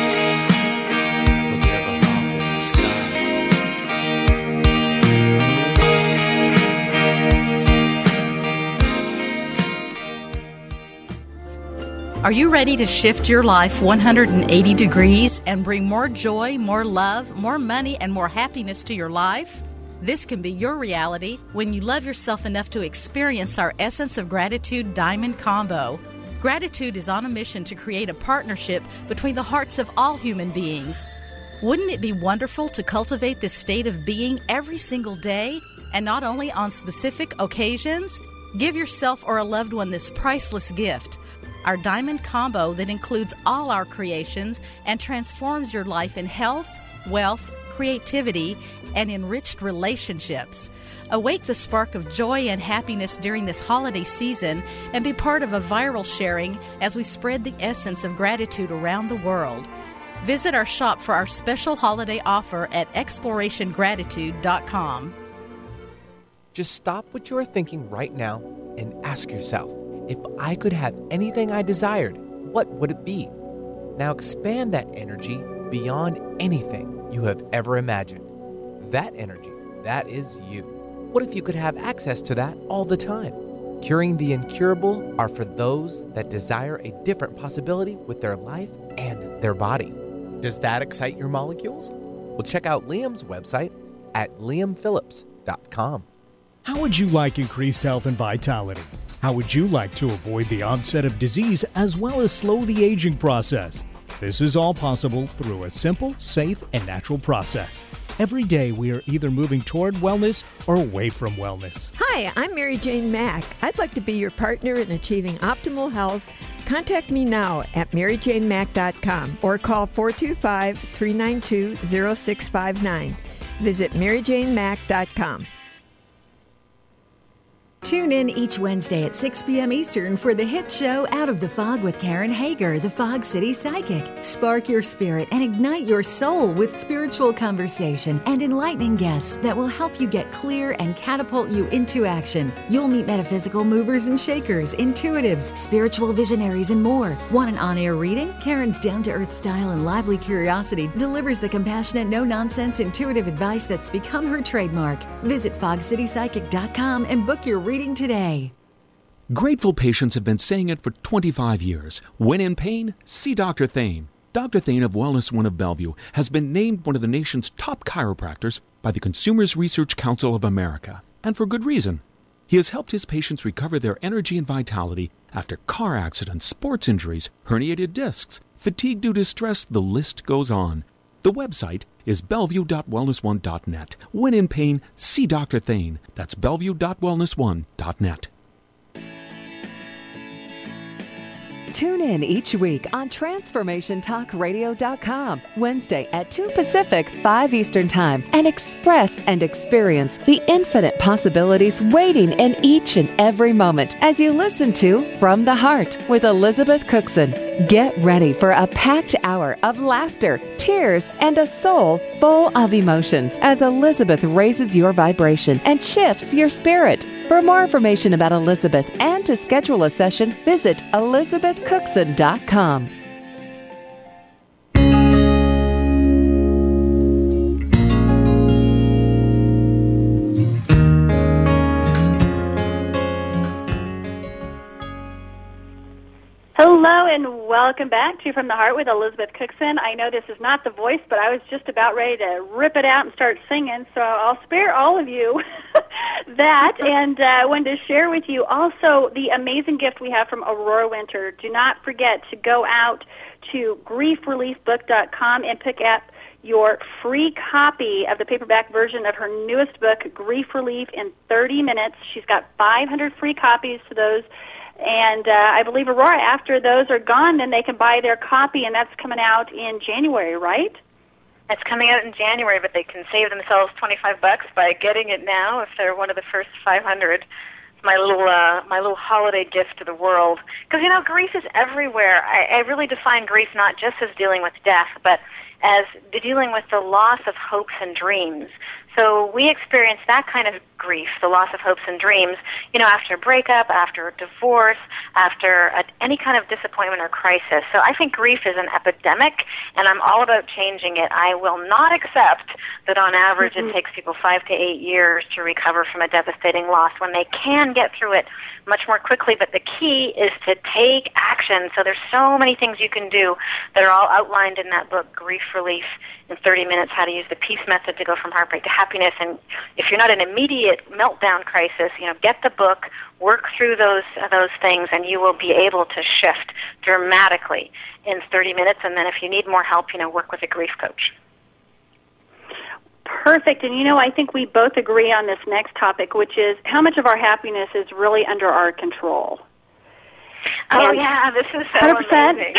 Are you ready to shift your life 180 degrees and bring more joy, more love, more money, and more happiness to your life? This can be your reality when you love yourself enough to experience our Essence of Gratitude Diamond Combo. Gratitude is on a mission to create a partnership between the hearts of all human beings. Wouldn't it be wonderful to cultivate this state of being every single day and not only on specific occasions? Give yourself or a loved one this priceless gift. Our Diamond Combo that includes all our creations and transforms your life in health, wealth, creativity, and enriched relationships. Awake the spark of joy and happiness during this holiday season and be part of a viral sharing as we spread the essence of gratitude around the world. Visit our shop for our special holiday offer at explorationgratitude.com. Just stop what you are thinking right now and ask yourself, if I could have anything I desired, what would it be? Now expand that energy beyond anything you have ever imagined. That energy, that is you. What if you could have access to that all the time? Curing the incurable are for those that desire a different possibility with their life and their body. Does that excite your molecules? Well, check out Liam's website at liamphillips.com. How would you like increased health and vitality? How would you like to avoid the onset of disease as well as slow the aging process? This is all possible through a simple, safe, and natural process. Every day we are either moving toward wellness or away from wellness. Hi, I'm Mary Jane Mack. I'd like to be your partner in achieving optimal health. Contact me now at maryjanemack.com or call 425-392-0659. Visit maryjanemack.com. Tune in each Wednesday at 6 p.m. Eastern for the hit show Out of the Fog with Karen Hager, the Fog City Psychic. Spark your spirit and ignite your soul with spiritual conversation and enlightening guests that will help you get clear and catapult you into action. You'll meet metaphysical movers and shakers, intuitives, spiritual visionaries, and more. Want an on-air reading? Karen's down-to-earth style and lively curiosity delivers the compassionate, no-nonsense, intuitive advice that's become her trademark. Visit fogcitypsychic.com and book your reading today. Grateful patients have been saying it for 25 years. When in pain, see Dr. Thane. Dr. Thane of Wellness One of Bellevue has been named one of the nation's top chiropractors by the Consumers Research Council of America, and for good reason. He has helped his patients recover their energy and vitality after car accidents, sports injuries, herniated discs, fatigue due to stress, the list goes on. The website is bellevue.wellness1.net. When in pain, see Dr. Thane. That's bellevue.wellness1.net. Tune in each week on TransformationTalkRadio.com, Wednesday at 2 Pacific, 5 Eastern Time, and express and experience the infinite possibilities waiting in each and every moment as you listen to From the Heart with Elizabeth Cookson. Get ready for a packed hour of laughter, tears, and a soul full of emotions as Elizabeth raises your vibration and shifts your spirit. For more information about Elizabeth and to schedule a session, visit ElizabethCookson.com. Hello and welcome back to From the Heart with Elizabeth Cookson. I know this is not the voice, but I was just about ready to rip it out and start singing, so I'll spare all of you that. And I wanted to share with you also the amazing gift we have from Aurora Winter. Do not forget to go out to griefreliefbook.com and pick up your free copy of the paperback version of her newest book, Grief Relief in 30 Minutes. She's got 500 free copies to those. And I believe, Aurora, after those are gone, then they can buy their copy, and that's coming out in January, right? It's coming out in January, but they can save themselves $25 by getting it now if they're one of the first 500. It's my little holiday gift to the world. Because, grief is everywhere. I really define grief not just as dealing with death, but as dealing with the loss of hopes and dreams. So we experience that kind of grief, the loss of hopes and dreams, after a breakup, after a divorce, after any kind of disappointment or crisis. So I think grief is an epidemic, and I'm all about changing it. I will not accept that on average it takes people 5 to 8 years to recover from a devastating loss when they can get through it much more quickly. But the key is to take action. So there's so many things you can do that are all outlined in that book, Grief Relief in 30 Minutes, How to Use the Peace Method to Go from Heartbreak to Happiness. And if you're not in an immediate meltdown crisis, get the book, work through those things, and you will be able to shift dramatically in 30 minutes. And then if you need more help, work with a grief coach. Perfect. And, I think we both agree on this next topic, which is how much of our happiness is really under our control. Oh, yeah, this is so 100%. amazing.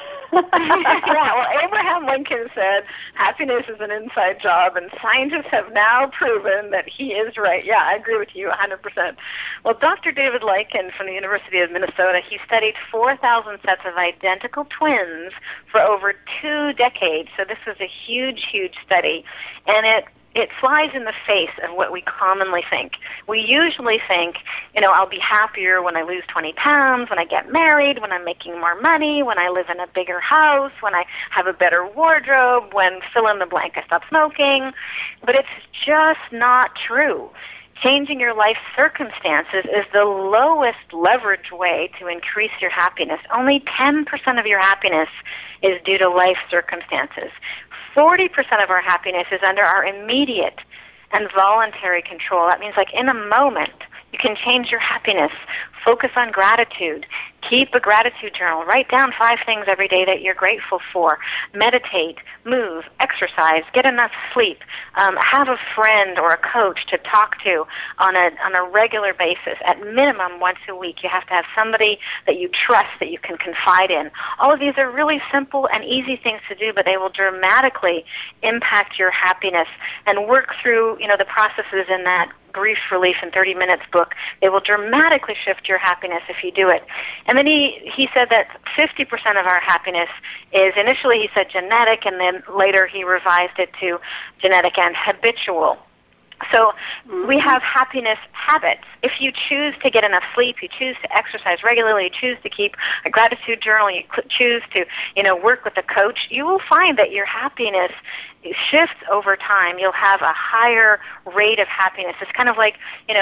Yeah, well, Abraham Lincoln said happiness is an inside job, and scientists have now proven that he is right. Yeah, I agree with you 100%. Well, Dr. David Lycan from the University of Minnesota, he studied 4,000 sets of identical twins for over 2 decades. So this was a huge, huge study, and it flies in the face of what we commonly think. We usually think, I'll be happier when I lose 20 pounds, when I get married, when I'm making more money, when I live in a bigger house, when I have a better wardrobe, when fill in the blank, I stop smoking. But it's just not true. Changing your life circumstances is the lowest leverage way to increase your happiness. Only 10% of your happiness is due to life circumstances. 40% of our happiness is under our immediate and voluntary control. That means, in a moment, you can change your happiness. Focus on gratitude. Keep a gratitude journal. Write down 5 things every day that you're grateful for. Meditate, move, exercise, get enough sleep. Have a friend or a coach to talk to on a regular basis. At minimum, once a week. You have to have somebody that you trust, that you can confide in. All of these are really simple and easy things to do, but they will dramatically impact your happiness. And work through, the processes in that Grief Relief in 30 Minutes book. They will dramatically shift your happiness if you do it. And then he said that 50% of our happiness is, initially he said genetic, and then later he revised it to genetic and habitual. So we have happiness habits. If you choose to get enough sleep, you choose to exercise regularly, you choose to keep a gratitude journal, you choose to, work with a coach, you will find that your happiness shifts over time. You'll have a higher rate of happiness. It's kind of like,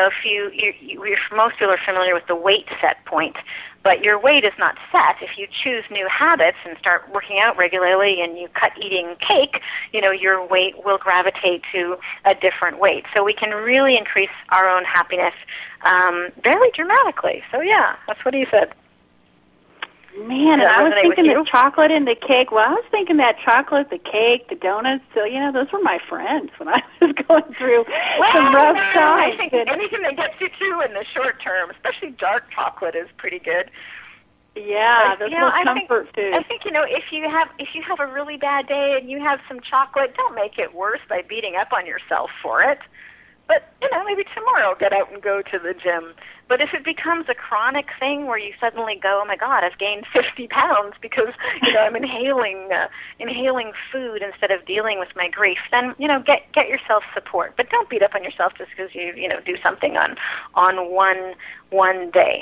if most people are familiar with the weight set point, but your weight is not set. If you choose new habits and start working out regularly and you cut eating cake, your weight will gravitate to a different weight. So we can really increase our own happiness very dramatically. So, yeah, that's what he said. Man, and I was thinking the chocolate and the cake. Well, I was thinking that chocolate, the cake, the donuts. So, those were my friends when I was going through some rough times. I think anything that gets you through in the short term, especially dark chocolate, is pretty good. Yeah, those are comfort food. I think if you have a really bad day and you have some chocolate, don't make it worse by beating up on yourself for it. But maybe tomorrow get out and go to the gym. But if it becomes a chronic thing where you suddenly go, oh my God, I've gained 50 pounds because I'm inhaling food instead of dealing with my grief, then get yourself support. But don't beat up on yourself just because you do something on one day.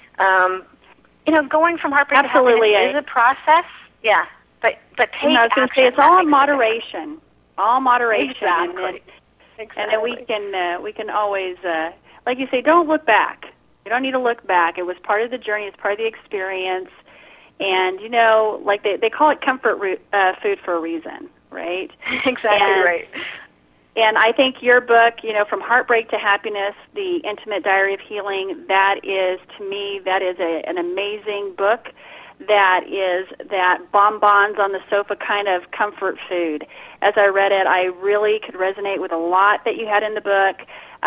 Going from heartbreak to happiness is a process. Yeah, but take action. I was going to say it's all in moderation. All moderation. Exactly. And then we can always, like you say, don't look back. You don't need to look back. It was part of the journey. It's part of the experience. And, like they call it comfort food for a reason, right? Exactly right. And I think your book, From Heartbreak to Happiness, The Intimate Diary of Healing, that is an amazing book. That is that bonbons on the sofa kind of comfort food. As I read it, I really could resonate with a lot that you had in the book.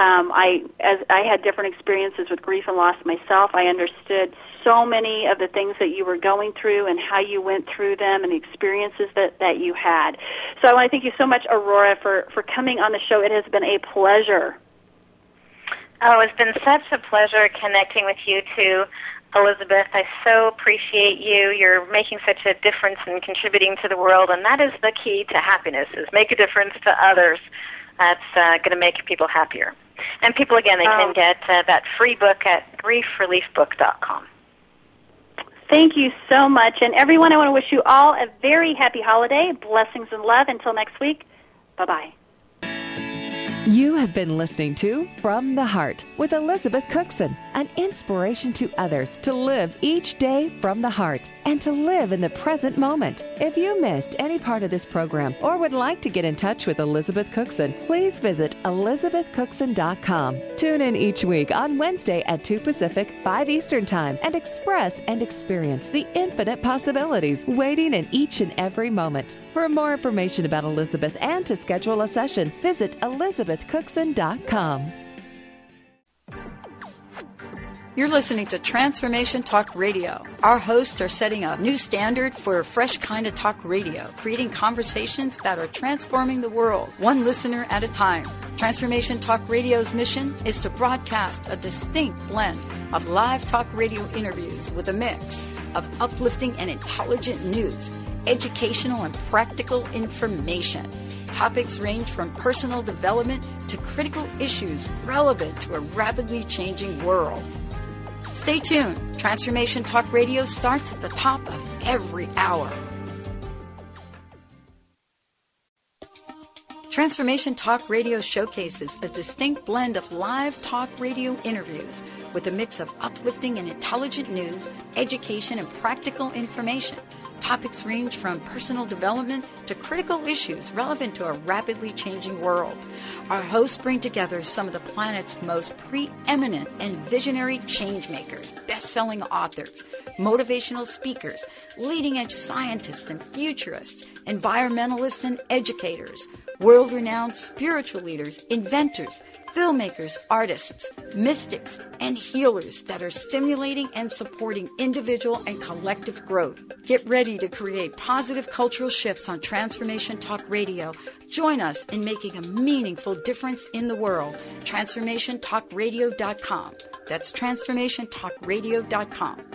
As I had different experiences with grief and loss myself, I understood so many of the things that you were going through and how you went through them and the experiences that you had. So I want to thank you so much, Aurora, for coming on the show. It has been a pleasure. Oh, it's been such a pleasure connecting with you too, Elizabeth. I so appreciate you. You're making such a difference and contributing to the world, and that is the key to happiness, is make a difference to others. That's going to make people happier. And people, again, they can get that free book at griefreliefbook.com. Thank you so much. And everyone, I want to wish you all a very happy holiday. Blessings and love. Until next week, bye-bye. You have been listening to From the Heart with Elizabeth Cookson, an inspiration to others to live each day from the heart and to live in the present moment. If you missed any part of this program or would like to get in touch with Elizabeth Cookson, please visit elizabethcookson.com. Tune in each week on Wednesday at 2 Pacific, 5 Eastern Time and express and experience the infinite possibilities waiting in each and every moment. For more information about Elizabeth and to schedule a session, visit elizabethcookson.com. You're listening to Transformation Talk Radio. Our hosts are setting a new standard for a fresh kind of talk radio, creating conversations that are transforming the world, one listener at a time. Transformation Talk Radio's mission is to broadcast a distinct blend of live talk radio interviews with a mix of uplifting and intelligent news, educational and practical information. Topics range from personal development to critical issues relevant to a rapidly changing world. Stay tuned. Transformation Talk Radio starts at the top of every hour. Transformation Talk Radio showcases a distinct blend of live talk radio interviews with a mix of uplifting and intelligent news, education, and practical information. Topics range from personal development to critical issues relevant to a rapidly changing world. Our hosts bring together some of the planet's most preeminent and visionary changemakers, best-selling authors, motivational speakers, leading-edge scientists and futurists, environmentalists and educators, world-renowned spiritual leaders, inventors, filmmakers, artists, mystics, and healers that are stimulating and supporting individual and collective growth. Get ready to create positive cultural shifts on Transformation Talk Radio. Join us in making a meaningful difference in the world. TransformationTalkRadio.com. That's TransformationTalkRadio.com.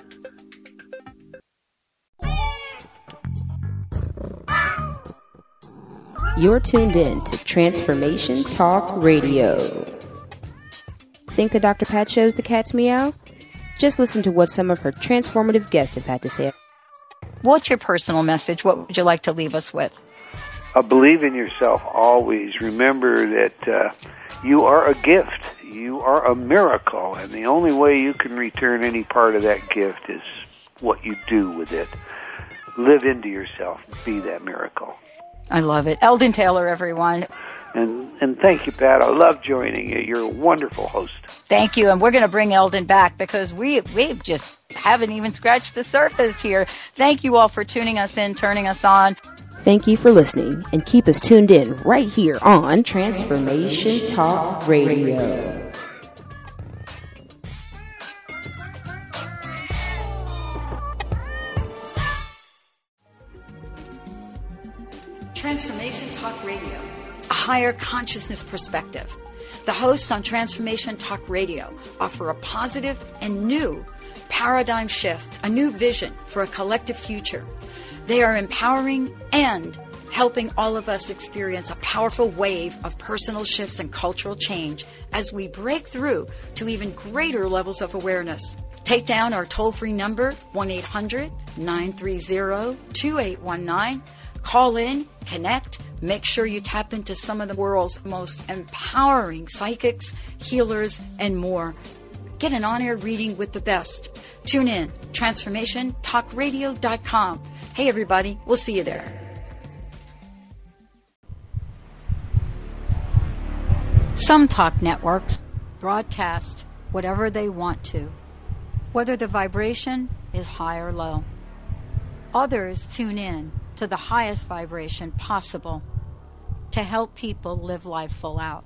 You're tuned in to Transformation Talk Radio. Think the Dr. Pat shows the cat's meow? Just listen to what some of her transformative guests have had to say. What's your personal message? What would you like to leave us with? Believe in yourself always. Remember that you are a gift. You are a miracle. And the only way you can return any part of that gift is what you do with it. Live into yourself. Be that miracle. I love it. Eldon Taylor, everyone. And thank you, Pat. I love joining you. You're a wonderful host. Thank you. And we're going to bring Eldon back because we just haven't even scratched the surface here. Thank you all for tuning us in, turning us on. Thank you for listening, and keep us tuned in right here on Transformation Talk Radio. Transformation Talk Radio, a higher consciousness perspective. The hosts on Transformation Talk Radio offer a positive and new paradigm shift, a new vision for a collective future. They are empowering and helping all of us experience a powerful wave of personal shifts and cultural change as we break through to even greater levels of awareness. Take down our toll-free number, 1-800-930-2819. Call in, connect, make sure you tap into some of the world's most empowering psychics, healers, and more. Get an on-air reading with the best. Tune in, transformationtalkradio.com. Hey, everybody, we'll see you there. Some talk networks broadcast whatever they want to, whether the vibration is high or low. Others tune in to the highest vibration possible to help people live life full out.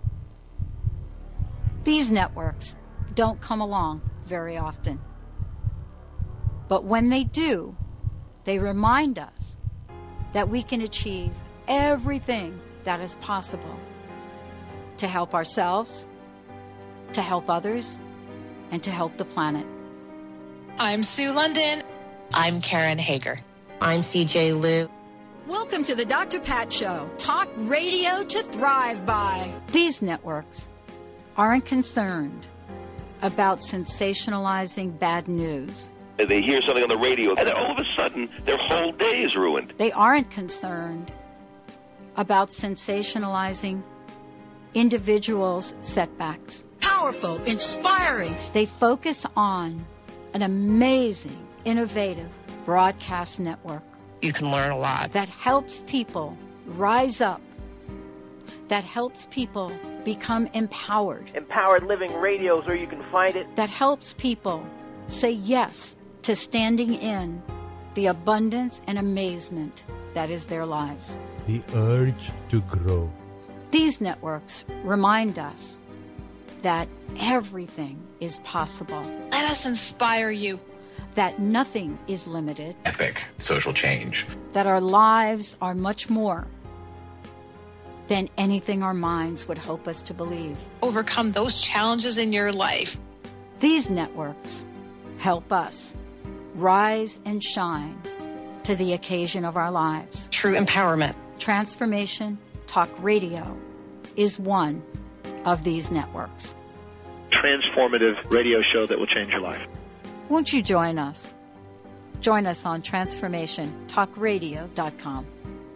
These networks don't come along very often. But when they do, they remind us that we can achieve everything that is possible to help ourselves, to help others, and to help the planet. I'm Sue London. I'm Karen Hager. I'm CJ Liu. Welcome to the Dr. Pat Show, talk radio to thrive by. These networks aren't concerned about sensationalizing bad news. They hear something on the radio, and then all of a sudden, their whole day is ruined. They aren't concerned about sensationalizing individuals' setbacks. Powerful, inspiring. They focus on an amazing, innovative broadcast network. You can learn a lot. That helps people rise up. That helps people become empowered. Empowered Living Radio is where you can find it. That helps people say yes to standing in the abundance and amazement that is their lives. The urge to grow. These networks remind us that everything is possible. Let us inspire you. That nothing is limited. Epic social change. That our lives are much more than anything our minds would hope us to believe. Overcome those challenges in your life. These networks help us rise and shine to the occasion of our lives. True empowerment. Transformation Talk Radio is one of these networks. Transformative radio show that will change your life. Won't you join us? Join us on TransformationTalkRadio.com.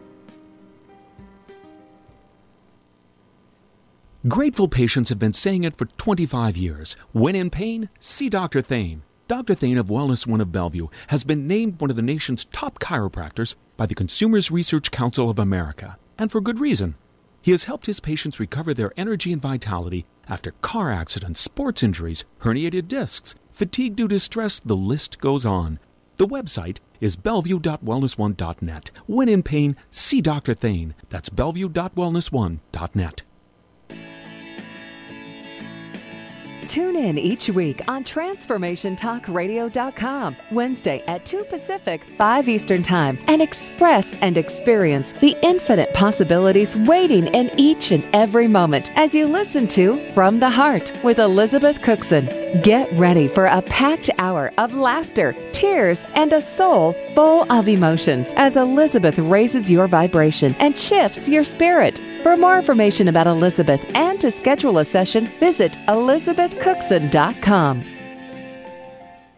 Grateful patients have been saying it for 25 years. When in pain, see Dr. Thane. Dr. Thane of Wellness One of Bellevue has been named one of the nation's top chiropractors by the Consumers Research Council of America, and for good reason. He has helped his patients recover their energy and vitality after car accidents, sports injuries, herniated discs, fatigue due to stress, the list goes on. The website is bellevue.wellness1.net. When in pain, see Dr. Thane. That's bellevue.wellness1.net. Tune in each week on TransformationTalkRadio.com, Wednesday at 2 Pacific, 5 Eastern Time, and express and experience the infinite possibilities waiting in each and every moment as you listen to From the Heart with Elizabeth Cookson. Get ready for a packed hour of laughter, tears, and a soul full of emotions as Elizabeth raises your vibration and shifts your spirit. For more information about Elizabeth and to schedule a session, visit ElizabethCookson.com.